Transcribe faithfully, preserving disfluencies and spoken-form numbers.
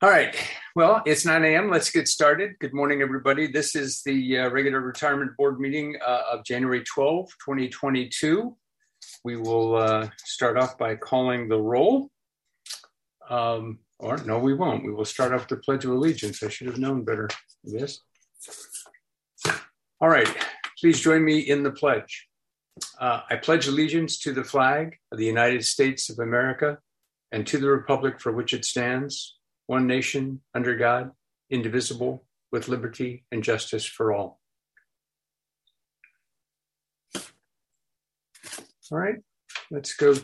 All right. Well, it's nine a.m. Let's get started. Good morning, everybody. This is the uh, regular retirement board meeting uh, of January twelfth, twenty twenty-two. We will uh, start off by calling the roll. Um, or no, we won't. We will start off with the Pledge of Allegiance. I should have known better, I guess. All right. Please join me in the pledge. Uh, I pledge allegiance to the flag of the United States of America and to the republic for which it stands, one nation, under God, indivisible, with liberty and justice for all. All right, let's go